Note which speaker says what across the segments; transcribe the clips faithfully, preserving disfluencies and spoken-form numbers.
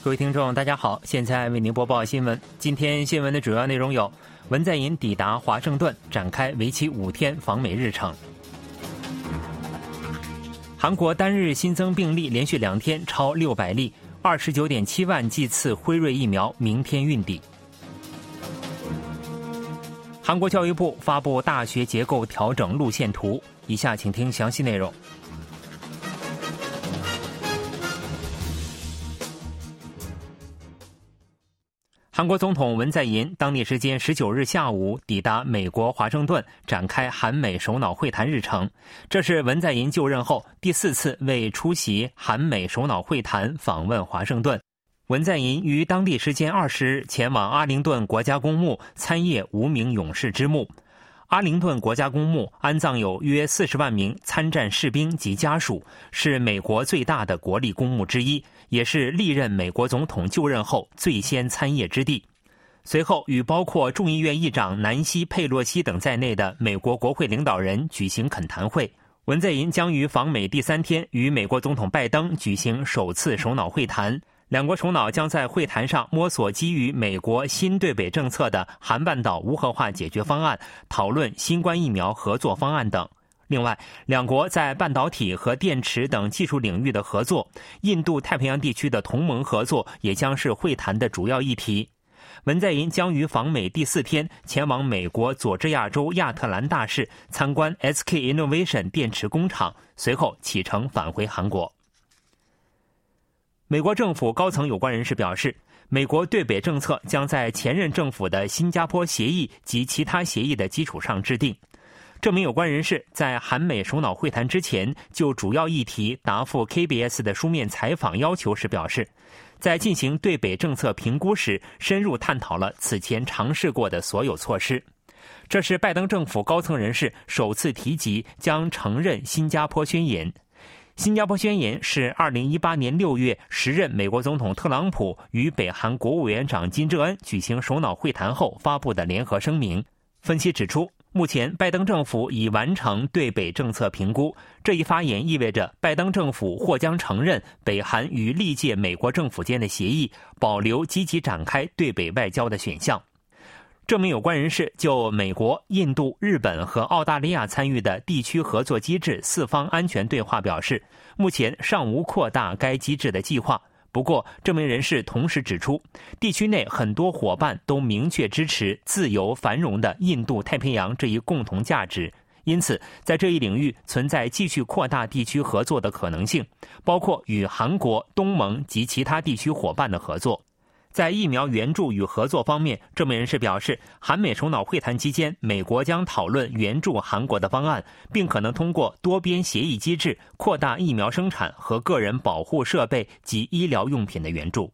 Speaker 1: 各位听众大家好，现在为您播报新闻。今天新闻的主要内容有：文在寅抵达华盛顿，展开为期五天访美日程；韩国单日新增病例连续两天超六百例， 二十九点七万剂次辉瑞疫苗明天运抵；韩国教育部发布大学结构调整路线图。以下请听详细内容。韩国总统文在寅当地时间十九日下午抵达美国华盛顿，展开韩美首脑会谈日程。这是文在寅就任后第四次为出席韩美首脑会谈访问华盛顿。文在寅于当地时间二十日前往阿灵顿国家公墓参谒无名勇士之墓。阿灵顿国家公墓安葬有约四十万名参战士兵及家属，是美国最大的国立公墓之一，也是历任美国总统就任后最先参谒之地。随后与包括众议院议长南希·佩洛西等在内的美国国会领导人举行恳谈会。文在寅将于访美第三天与美国总统拜登举行首次首脑会谈，两国首脑将在会谈上摸索基于美国新对北政策的韩半岛无核化解决方案，讨论新冠疫苗合作方案等。另外，两国在半导体和电池等技术领域的合作，印度太平洋地区的同盟合作也将是会谈的主要议题。文在寅将于访美第四天前往美国佐治亚州亚特兰大市参观 S K Innovation 电池工厂，随后启程返回韩国。美国政府高层有关人士表示，美国对北政策将在前任政府的新加坡协议及其他协议的基础上制定。这名有关人士在韩美首脑会谈之前就主要议题答复 K B S 的书面采访要求时表示，在进行对北政策评估时深入探讨了此前尝试过的所有措施。这是拜登政府高层人士首次提及将承认新加坡宣言。新加坡宣言是二零一八年六月时任美国总统特朗普与北韩国务委员长金正恩举行首脑会谈后发布的联合声明。分析指出，目前拜登政府已完成对北政策评估，这一发言意味着拜登政府或将承认北韩与历届美国政府间的协议，保留积极展开对北外交的选项。这名有关人士就美国、印度、日本和澳大利亚参与的地区合作机制四方安全对话表示，目前尚无扩大该机制的计划。不过，这名人士同时指出，地区内很多伙伴都明确支持自由繁荣的印度太平洋这一共同价值，因此在这一领域存在继续扩大地区合作的可能性，包括与韩国、东盟及其他地区伙伴的合作。在疫苗援助与合作方面，这名人士表示，韩美首脑会谈期间，美国将讨论援助韩国的方案，并可能通过多边协议机制扩大疫苗生产和个人保护设备及医疗用品的援助。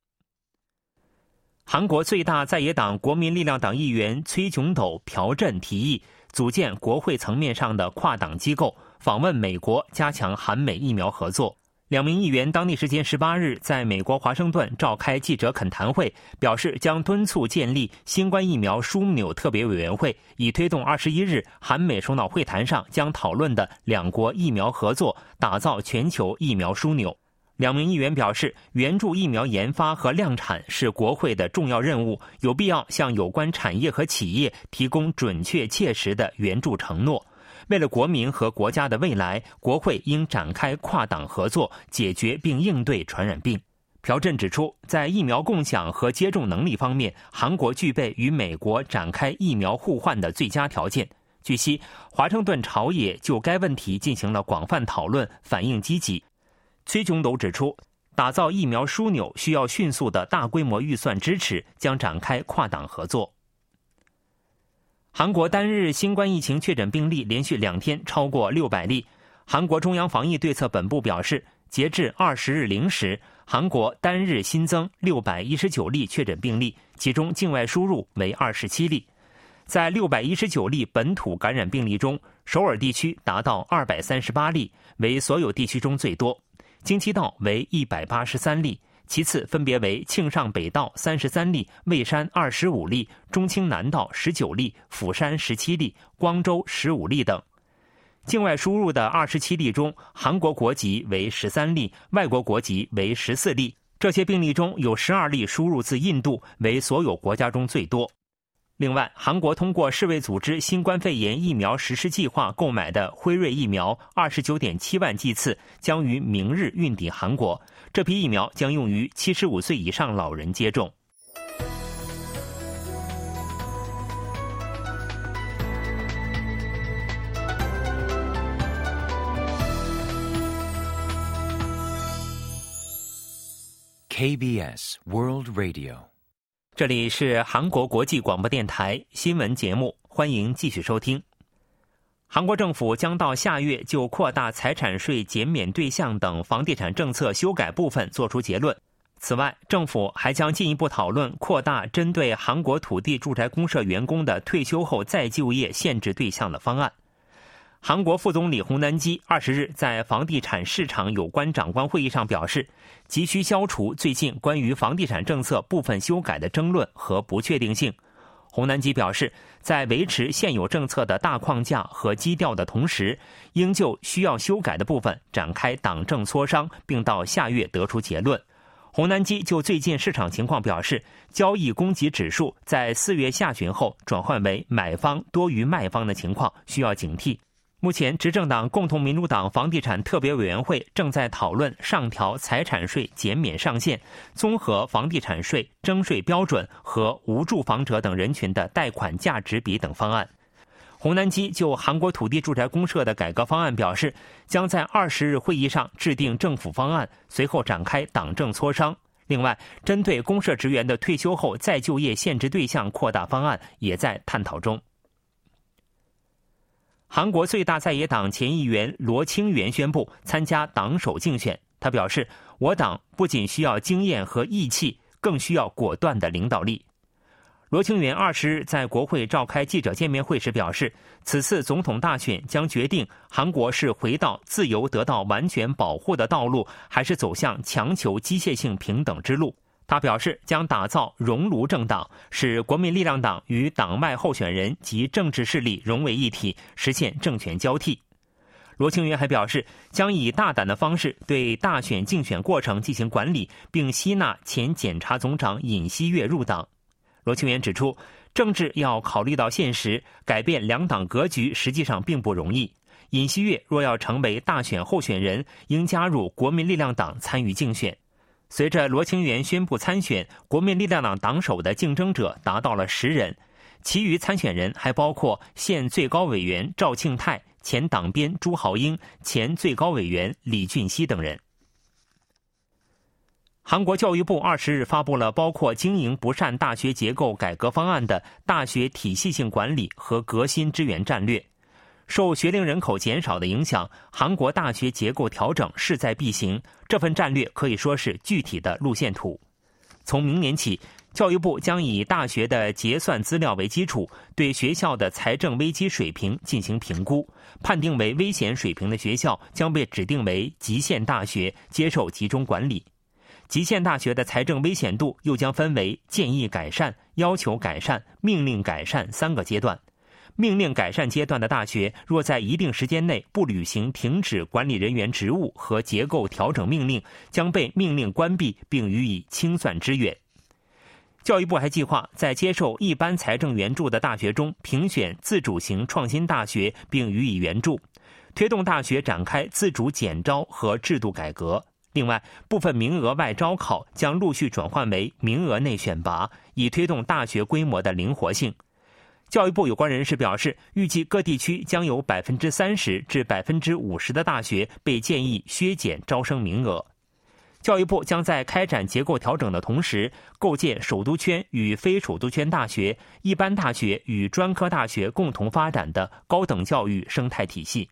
Speaker 1: 韩国最大在野党国民力量党议员崔炯斗朴振提议组建国会层面上的跨党机构，访问美国，加强韩美疫苗合作。两名议员当地时间十八日在美国华盛顿召开记者恳谈会，表示将敦促建立新冠疫苗枢纽特别委员会，以推动二十一日韩美首脑会谈上将讨论的两国疫苗合作，打造全球疫苗枢纽。两名议员表示，援助疫苗研发和量产是国会的重要任务，有必要向有关产业和企业提供准确切实的援助承诺。为了国民和国家的未来，国会应展开跨党合作，解决并应对传染病。朴振指出，在疫苗共享和接种能力方面，韩国具备与美国展开疫苗互换的最佳条件。据悉，华盛顿朝野就该问题进行了广泛讨论，反应积极。崔炯斗指出，打造疫苗枢纽需要迅速的大规模预算支持，将展开跨党合作。韩国单日新冠疫情确诊病例连续两天超过六百例。韩国中央防疫对策本部表示，截至二十日零时，韩国单日新增六百一十九例确诊病例，其中境外输入为二十七例。在六百一十九例本土感染病例中，首尔地区达到二百三十八例，为所有地区中最多。京畿道为一百八十三例，其次分别为庆尚北道三十三例、蔚山二十五例、中清南道十九例、釜山十七例、光州十五例等。境外输入的二十七例中，韩国国籍为十三例，外国国籍为十四例。 这些病例中有十二例输入自印度，为所有国家中最多。另外，韩国通过世卫组织新冠肺炎疫苗实施计划购买的辉瑞疫苗 二十九点七万剂次将于明日运抵韩国，这批疫苗将用于七十五岁以上老人接种。
Speaker 2: K B S World Radio，
Speaker 1: 这里是韩国国际广播电台新闻节目，欢迎继续收听。韩国政府将到下月就扩大财产税减免对象等房地产政策修改部分作出结论。此外，政府还将进一步讨论扩大针对韩国土地住宅公社员工的退休后再就业限制对象的方案。韩国副总理洪南基二十日在房地产市场有关长官会议上表示，急需消除最近关于房地产政策部分修改的争论和不确定性。洪南基表示，在维持现有政策的大框架和基调的同时，应就需要修改的部分展开党政磋商，并到下月得出结论。洪南基就最近市场情况表示，交易供给指数在四月下旬后转换为买方多于卖方的情况，需要警惕。目前，执政党共同民主党房地产特别委员会正在讨论上调财产税减免上限、综合房地产税征税标准和无住房者等人群的贷款价值比等方案。洪南基就韩国土地住宅公社的改革方案表示，将在二十日会议上制定政府方案，随后展开党政磋商。另外，针对公社职员的退休后再就业限制对象扩大方案也在探讨中。韩国最大在野党前议员罗清源宣布参加党首竞选。他表示，我党不仅需要经验和义气，更需要果断的领导力。罗清源二十日在国会召开记者见面会时表示，此次总统大选将决定韩国是回到自由得到完全保护的道路，还是走向强求机械性平等之路。他表示，将打造熔炉政党，使国民力量党与党外候选人及政治势力融为一体，实现政权交替。罗清源还表示，将以大胆的方式对大选竞选过程进行管理，并吸纳前检察总长尹锡悦入党。罗清源指出，政治要考虑到现实，改变两党格局实际上并不容易。尹锡悦若要成为大选候选人，应加入国民力量党参与竞选。随着罗清源宣布参选，国民力量党党首的竞争者达到了十人，其余参选人还包括现最高委员赵庆泰、前党鞭朱豪英、前最高委员李俊熙等人。韩国教育部二十日发布了包括经营不善大学结构改革方案的大学体系性管理和革新支援战略。受学龄人口减少的影响，韩国大学结构调整势在必行，这份战略可以说是具体的路线图。从明年起，教育部将以大学的结算资料为基础，对学校的财政危机水平进行评估，判定为危险水平的学校将被指定为极限大学，接受集中管理。极限大学的财政危险度又将分为建议改善、要求改善、命令改善三个阶段。命令改善阶段的大学，若在一定时间内不履行停止管理人员职务和结构调整命令，将被命令关闭并予以清算支援。教育部还计划在接受一般财政援助的大学中评选自主型创新大学并予以援助，推动大学展开自主检招和制度改革。另外，部分名额外招考将陆续转换为名额内选拔，以推动大学规模的灵活性。教育部有关人士表示，预计各地区将有 百分之三十 至 百分之五十 的大学被建议削减招生名额。教育部将在开展结构调整的同时，构建首都圈与非首都圈大学、一般大学与专科大学共同发展的高等教育生态体系。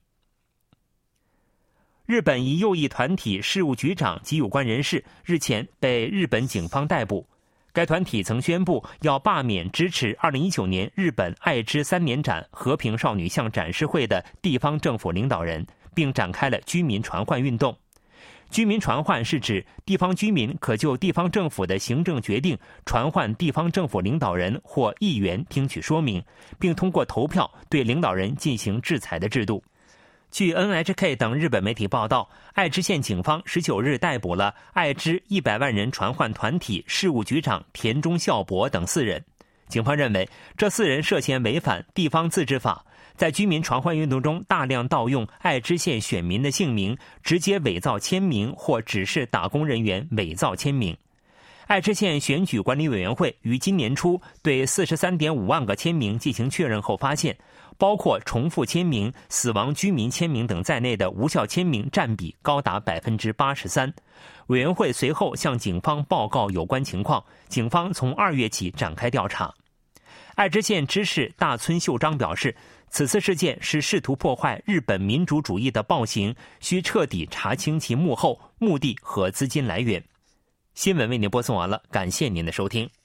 Speaker 1: 日本一右翼团体事务局长及有关人士日前被日本警方逮捕。该团体曾宣布要罢免支持二零一九年日本爱知三年展和平少女像展示会的地方政府领导人，并展开了居民传唤运动。居民传唤是指地方居民可就地方政府的行政决定传唤地方政府领导人或议员听取说明，并通过投票对领导人进行制裁的制度。 据 N H K 等日本媒体报道，爱知县警方十九日逮捕了爱知一百万人传唤团体事务局长田中孝博等四人。警方认为，这四人涉嫌违反地方自治法，在居民传唤运动中大量盗用爱知县选民的姓名，直接伪造签名或指示打工人员伪造签名。爱知县选举管理委员会于今年初对 四十三点五万个签名进行确认后发现，包括重复签名、死亡居民签名等在内的无效签名占比高达 百分之八十三。 委员会随后向警方报告有关情况，警方从二月起展开调查。爱知县知事大村秀章表示，此次事件是试图破坏日本民主主义的暴行，需彻底查清其幕后、目的和资金来源。新闻为您播送完了，感谢您的收听。